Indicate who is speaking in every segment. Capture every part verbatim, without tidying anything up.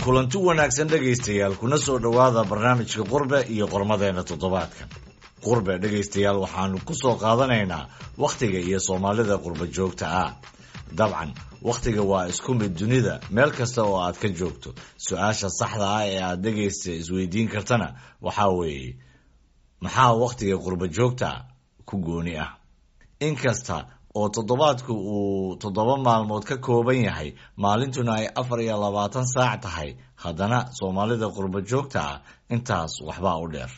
Speaker 1: kulanti wanaagsan dhegaystayaal kuna soo dhawaada barnaamijka qurbe iyo qormadeena toddobaadkan. Qurbe dhegaystayaal waxaanu ku soo qaadanaynaa wakhtiga iyo Soomaalida qurba joogta ah. Dabcan wakhtiga waa isku mid dunida meel kasta oo aad ka joogto. Su'aasha saxda ah ee aad dhegaysta isweydiin kartana waxa weeye maxaa wakhtiga qurba joogta ku gooni ah? Inkasta oo toddobaadku uu toddoba maalmood ka kooban yahay maalintuna ay afar iyo labaatan saac tahay, haddana Soomaalida qurba joogta ah intaas waxba u dheer.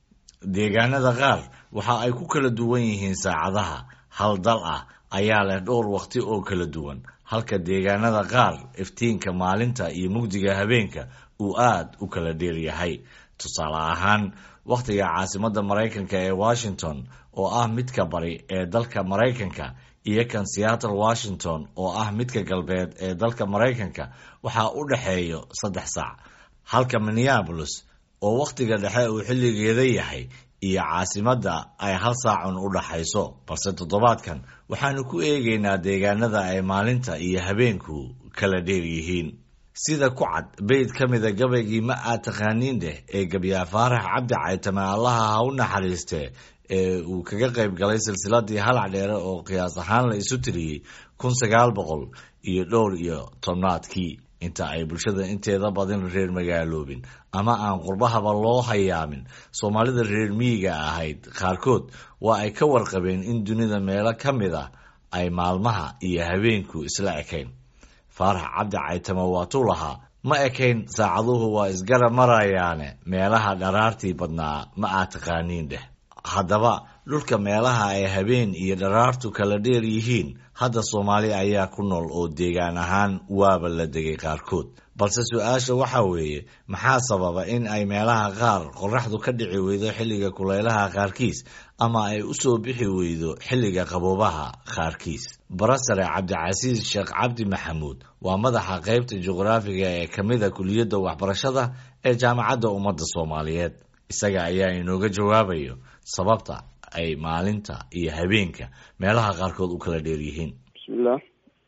Speaker 1: Deegaanada qaar waxa ay ku kala duwan yihiin saacadaha. Hal dal ah ayaa leh dhowr waqti oo kala duwan, halka deegaanada qaar iftiinka maalinta iyo mugdiga habeenka uu aad u kala dheer yahay. Tusaale ahaan, wakhtiga caasimadda Mareykanka ee Washington oo ah midka bari ee dalka Mareykanka iyo kan Seattle Washington oo ah midka galbeed ee dalka Mareykanka waxa u dhaxeeyo saddex saac, halka Minneapolis oo wakhtiga dhexe uu xilligeeda yahay iyo caasimadda ay hal saacun u dhaxayso. Balse toddobaadkan waxaanu ku eegaynaa deegaanada ay maalinta iyo habeenku kala dheer yihiin. Sida ku cad bayd ka mida gabaygii ma aad taqaaniin dheh ee Gabyaa Faarax Cabdi Caytame Allaha ha u naxariiste ee uu kaga qayb galay silsiladii halac dheere oo qiyaas ahaan la isu tiriyey kun sagaal boqol iyo dhowr iyo tobnaadkii. Inta ay bulshada inteeda badan reer magaaloobin ama aan qurbahaba loo hayaamin, Soomaalida reer miyiga ahayd qaarkood waa ay ka warqabeen in dunida meelo ka mid ah ay maalmaha iyo habeenku isla ekayn. Faarax Cabdi Caytame waatuu lahaa ma ekayn saacaduhu waa isgara marayaane meelaha dharaartii badnaa ma aad taqaaniin dheh. Haddaba dhulka meelaha ay habeen iyo dharaartu kala dheer yihiin hadda Soomaali ayaa ku nool oo deegaan ahaan waaba la degay qaarkood. Balse su'aasha waxa weeye maxaa sababa in ay meelaha qaar qorraxdu ka dhici weydo xilliga kulaylaha qaarkiis ama ay u soo bixi weydo xilliga qaboobaha qaarkiis? Barasare Cabdicasiis Sheekh Cabdi Maxamuud waa madaxa qaybta juqraafiga ee ka mid ah kuliyadda waxbarashada ee Jaamacadda Ummadda Soomaaliyeed. Isaga ayaa inooga jawaabayo sababta ay maalinta iyo habeenka meelaha qaarkood u kala dheer yihiin.
Speaker 2: Bismillah,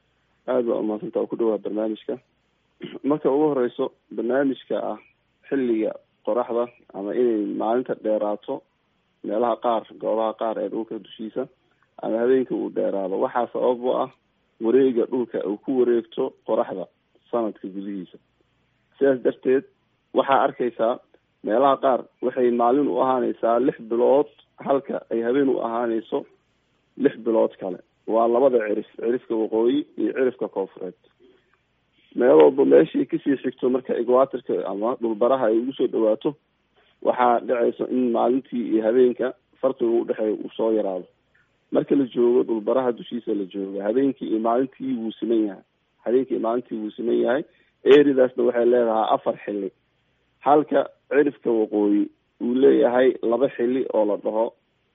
Speaker 2: aad baa umahadsantaa ku dhawaad barnaamijka. Marka ugu horeyso, barnaamijka ah xilliga qoraxda ama inay maalinta dheeraato meelaha qaar, goobaha qaar ee dhulka dushiisa ama habeenka uu dheeraado, waxaa sabab u ah wareega dhulka uu ku wareegto qoraxda sanadka gudihiisa. Sidaas darteed waxaa arkaysaa meelaha qaar waxay maalin u ahaanaysaa lix bilood halka ay habeen u ahaanayso lix bilood kale. Waa labada cirif, cirifka waqooyi iyo cirifka koonfureed. meel walba meeshii kasii xigto marka equatorka ama dhulbaraha ay ugu soo dhawaato waxaa dhacayso in maalintii iyo habeenka farqiga u dhexeeya uu soo yaraado. marka la joogo dhulbaraha dushiisa la joogo habeenkii iyo maalintii wuu siman yahay habeenkii iyo maalintii wuu siman yahay eeridaasna waxay leedahay afar xilli, halka cirifka waqooyi uu leeyahay laba xilli oo la dhaho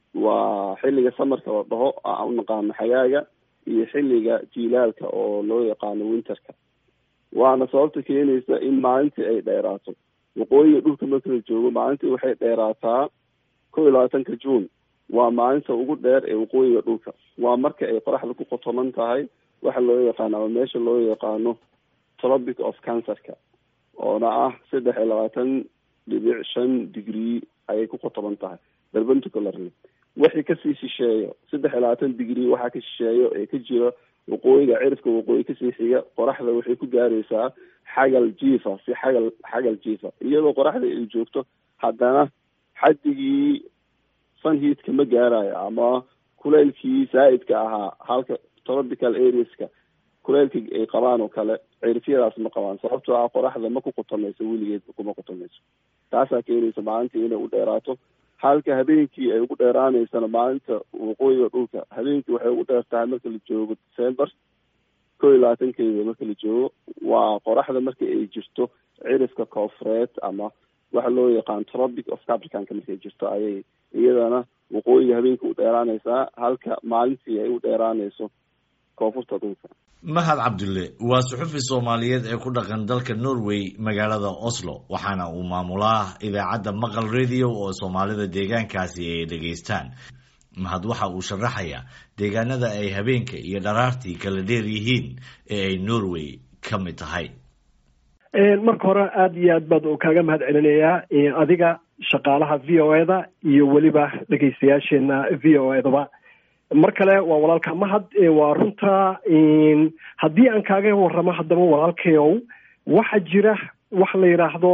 Speaker 2: waa xilliga samarka la dhaho aan u naqaano xagaaga iyo xilliga jiilaalka oo loo yaqaano winterka. waana sababta keenaysa in maalintii ay dheeraato. waqooyiga dhulka marka la joogo maalintii waxay dheeraataa kow iyo labaatanka juun, waa maalinta ugu dheer ee waqooyiga dhulka. waa marka ay qoraxda ku qotoman tahay waxa loo yaqaano ama meesha loo yaqaano tropic of cancerka, oona ah saddex iyo labaatan dhibic shan degree ayay ku qotoman tahay perpendicularly. wixii kasii shisheeyo saddex iyo labaatan degree waxaa ka shisheeyo ee ka jira waqooyiga cirifka waqooyi kasii xiga, qoraxda waxay ku gaaraysaa xagal jiifa si xagal xagal jiifa. iyadoo qoraxda ay joogto haddana xaddigii sunheatka ma gaarayo ama kuleylkii zaaidka ahaa, halka tropical areaska kuleylka ay qabaan oo kale cirifyadaas ma qabaan, sababtoo ah qoraxda ma ku qotomayso, weligeed kuma qotomayso. taasaa keenaysa maalintii inay u dheeraato, halka habeenkii ay ugu dheeraanaysana maalinta waqooyiga dhulka habeenkii waxay ugu dheertahay marka la joogo December kow iyo labaatankeeda marka la joogo. waa qoraxda marka ay jirto cirifka koonfureed ama waxa loo yaqaan tropic of capricornka markay jirto ayay iyadana waqooyiga habeenkii u dheeraanaysaa, halka maalintii ay u dheeraanayso koonfurta dhulka.
Speaker 1: Mahad Cabdulle waa suxufi Soomaaliyeed ee ku dhaqan dalka Norway magaalada Oslo, waxaana uu maamulaa idaacadda Maqal Radio oo Soomaalida deegaankaasi ay dhageystaan. Mahad waxa uu sharaxayaa deegaanada ay habeenka iyo dharaartii kala dheer yihiin ee ay Norway ka mid tahay.
Speaker 3: marka hore aada iyo aad baad u kaaga mahad celinayaa adiga shaqaalaha v o eda iyo weliba dhegeystayaasheena v o edaba mar kale waa walaalka mahad waa runta haddii aan kaaga warramo haddaba walaalkayow waxaa jira wax la yidhaahdo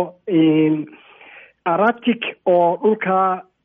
Speaker 3: aratic oo dhulka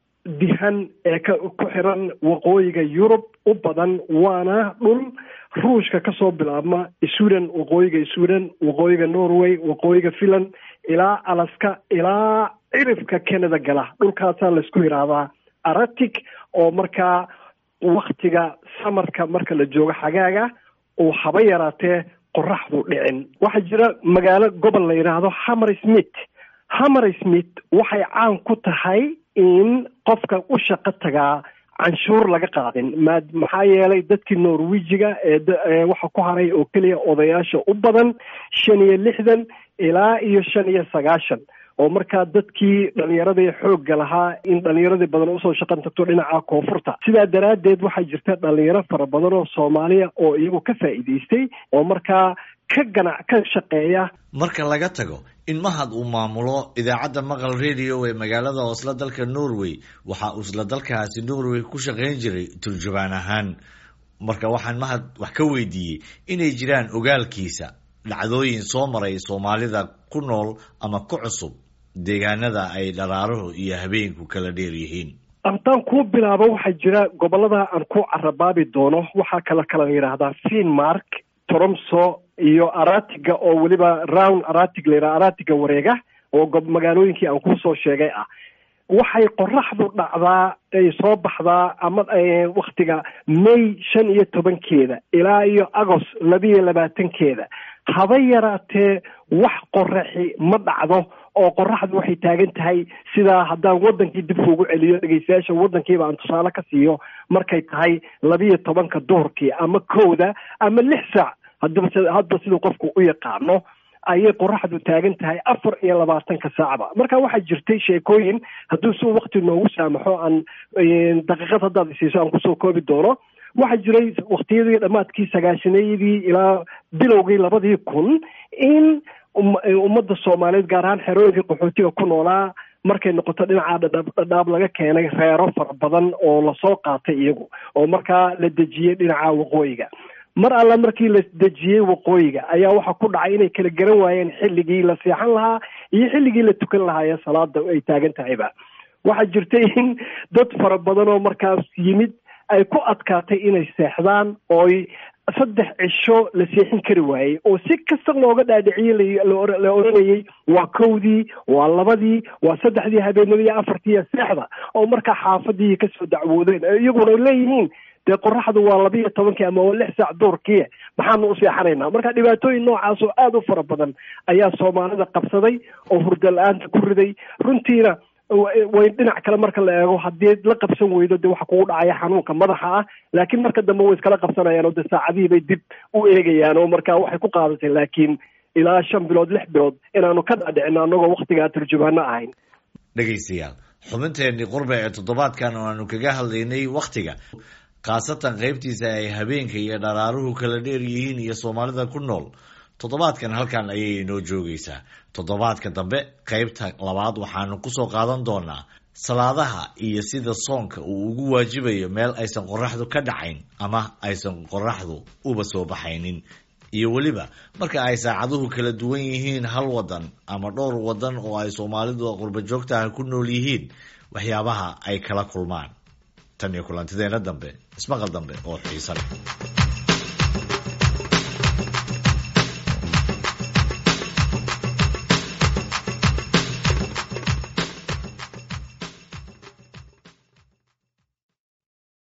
Speaker 3: dihan ee ka ku xiran waqooyiga yurub u badan waana dhul ruushka kasoo bilaabma sweden waqooyiga sweden waqooyiga norway waqooyiga finland ilaa alaska ilaa cirifka canada gala dhulkaasaa laisku yidhaahdaa aratic oo markaa waktiga samarka marka la joogo xagaaga oo haba yaraatee qoraxdu dhicin waxaa jira magaalo gobol la yidhaahdo hammersmith hammersmith waxay caan ku tahay in qofka u shaqo tagaa canshuur laga qaadin ma maxaa yeelay dadkii norwejiga ee waxa ku haray oo keliya odayaasha u badan shan iyo lixdan ilaa iyo shan iyo sagaashan oo markaa dadkii dhalinyaradii xoogga lahaa in dhalinyaradii badan usoo shaqan tagto dhinaca koonfurta sidaa daraaddeed waxaa jirta dhalinyaro fara badan oo soomaaliya oo iyagu ka faa'iidaystay oo markaa ka ganac ka shaqeeya
Speaker 1: marka laga tago in mahad uu maamulo idaacadda maqal radio ee magaalada oslo dalka norway waxa uu isla dalkaasi norway ku shaqayn jiray turjubaan ahaan marka waxaan mahad wax ka weydiiyey inay jiraan ogaalkiisa dhacdooyin soo maray soomaalida ku nool ama ku cusub deegaanada ay dharaaruhu iyo habeenku kala dheer yihiin
Speaker 3: haddaan kuu bilaabo waxaa jira gobolada aan ku carabaabi doono waxaa kala kala yidhaahdaa finmark tromso iyo aratiga oo weliba round aratig la yidhaha aratiga wareega oo magaalooyinkii aan kusoo sheegay ah waxay qoraxdu dhacdaa ay soo baxdaa ama waktiga may shan iyo tobankeeda ilaa iyo agost labiiyo labaatankeeda haba yaraatee wax qoraxi ma dhacdo oo qoraxdu waxay taagan tahay sidaa haddaan wadankii dib ugu celiyo dhegeystayaasha wadankiiba aan tusaale ka siiyo markay tahay labiiyo tobanka duhurkii ama kowda ama lix saac hadaba hadba siduu qofku u yaqaano ayay qoraxdu taagan tahay afar iyo labaatanka saacba marka waxaa jirtay sheekooyin hadduu si wakti noogu saamaxo aan daqiiqad haddaad isiiso aan kusoo koobi doono waxaa jiray waktiyadii dhammaadkii sagaashaneeyadii ilaa bilowgii labadii kun in ummadda soomaaliyeed gaar ahaan xerooyinkii qaxootiga ku noolaa markay noqoto dhinaca dhadhaab laga keenay reero fara badan oo lasoo qaatay iyagu oo markaa la dejiyey dhinaca waqooyiga mar alla markii la dejiyey waqooyiga ayaa waxaa ku dhacay inay kala garan waayeen xilligii la seexan lahaa iyo xilligii la tukan lahaa ee salaada ay taagan tahayba waxaa jirtay in dad fara badan oo markaas yimid ay ku adkaatay inay seexdaan ooy saddex cisho la seexin kari waayey oo si kasta looga dhaadhiciyey la oranayey waa kowdii waa labadii waa saddexdii habeenimo iyo afartii seexda oo markaa xaafadii kasoo dacwoodeen iyaguna leeyihiin dee qoraxdu waa labiiyo tobankii ama waa lix saac duurkii maxaanu u seexanaynaa marka dhibaatooyin noocaas oo aada u fara badan ayaa soomaalida qabsaday oo hurda la-aanta ku riday runtiina way dhinac kale marka la eego haddii la qabsan weydo de waxa kugu dhacaya xanuunka madaxa ah laakiin marka dambe way iskala qabsanayaan oo de saacadihii bay dib u eegayaan oo marka waxay ku qaadatay laakiin ilaa shan bilood lix bilood inaanu ka dhaadhicino annagoo waktigaa turjubaano ahayn
Speaker 1: dhegaystayaal xubinteenii qurbe ee toddobaadkan oo aanu kaga hadlaynay waktiga khaasatan qaybtiisa ay habeenka iyo dharaaruhu kala dheer yihiin iyo soomaalida ku nool toddobaadkan halkan ayay inoo joogaysaa toddobaadka dambe qaybta labaad waxaanu kusoo qaadan doonaa salaadaha iyo sida soonka uu ugu waajibayo meel aysan qoraxdu ka dhacayn ama aysan qoraxdu uba soo baxaynin iyo weliba marka ay saacaduhu kala duwan yihiin hal wadan ama dhowr wadan oo ay soomaalidu qurba joogtaha ku nool yihiin waxyaabaha ay kala kulmaan tan iyo kulantideena dambe ismaqal dambe oo xiiso leh